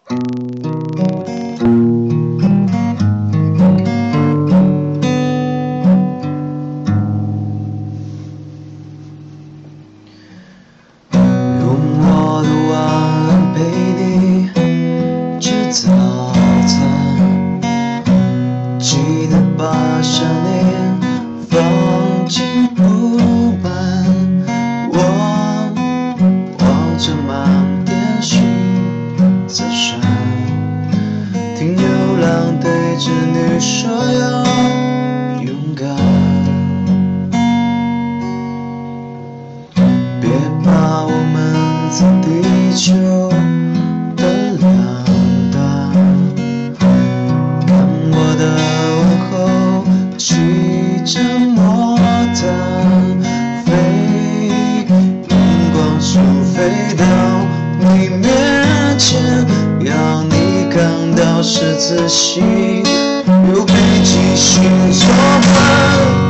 早餐，记得把想念放进布板。我望着满天星在闪，听牛郎对织女说要勇敢。别怕，我们在地球的两骑着魔毯飞，荧光束飞到你面前，要你感到是自信，又被即兴作伴。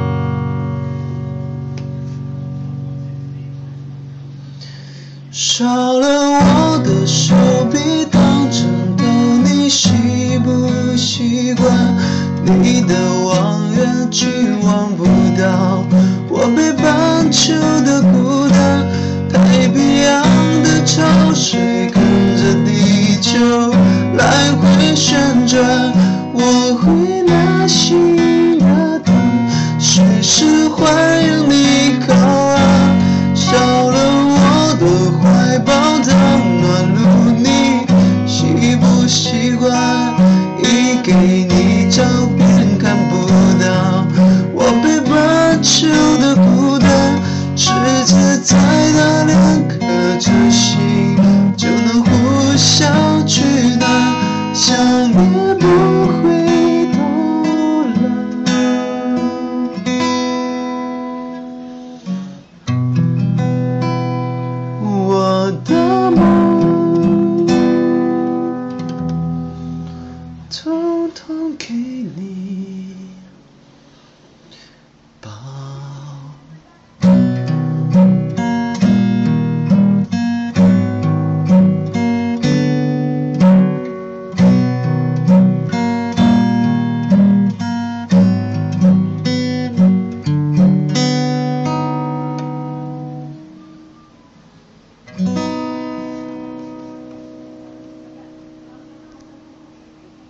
少了我的手臂当枕头，你习不习惯？你的望远镜望不到我北半球的孤单，太平洋的潮